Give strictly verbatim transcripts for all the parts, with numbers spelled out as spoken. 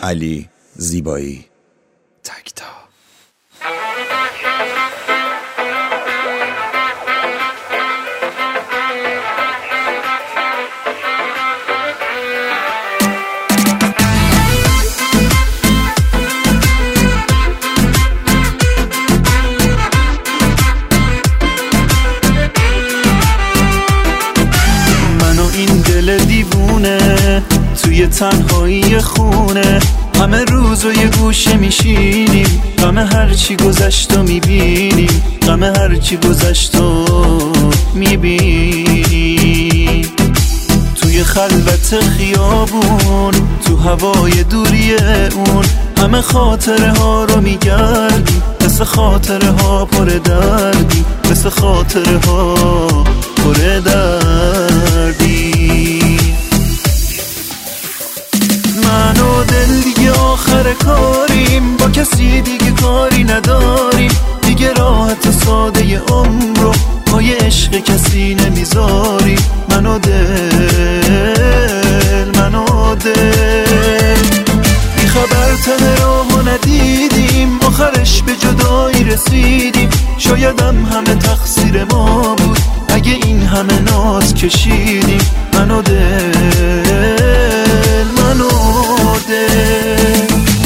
علی زیبایی تکتا. دل دیوونه توی تنهایی خونه، همه روز و یه گوشه میشینیم، غم هرچی گذشت و میبینیم، غم هرچی گذشت و میبینیم. توی خلوت خیابون، تو هوای دوری اون، همه خاطره ها رو میگردیم، مثل خاطره ها پر دردی، مثل خاطره ها پر دردی. من و دل دیگه آخر کاریم، با کسی دیگه کاری نداریم، دیگه راحت ساده عمر رو پای عشق کسی نمیذاریم. من و دل من و دل بی خبر ته راهو ندیدیم، آخرش به جدایی رسیدیم، شایدم همه تقصیر ما بود اگه این همه ناز کشیدیم. من و دل من و دل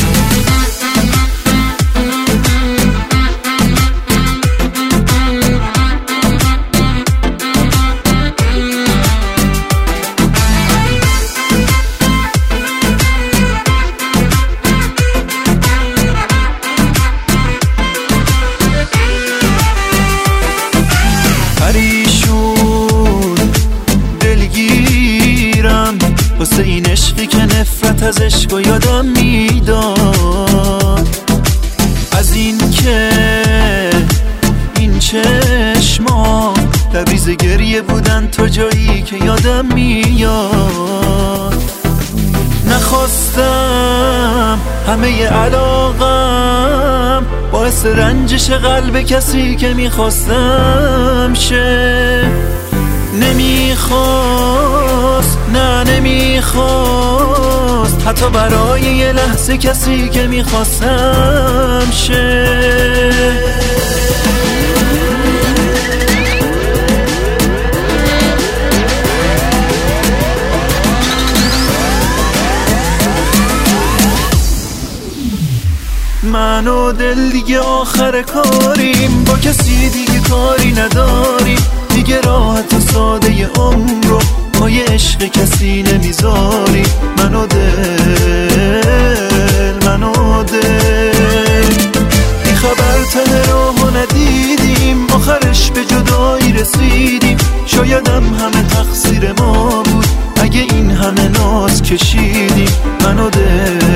واسه این عشقی که نفرت از عشق و یادم میداد، از این که این چشما لبریز گریه بودن تا جایی که یادم میاد. نخواستم همه علاقم باعث رنجش قلب کسی که میخواستم شه، نمیخواست نه نمیخواست حتی برای یه لحظه کسی که میخواستم شه. من و دل دیگه آخر کاریم، با کسی دیگه کاری نداریم، دیگه راحت و ساده عمر رو پای عشق کسی نمیذاریم. من و دل من و دل بی خبر ته راهو ندیدیم، آخرش به جدایی رسیدیم، شایدم همه تقصیر ما بود اگه این همه ناز کشیدیم. من و دل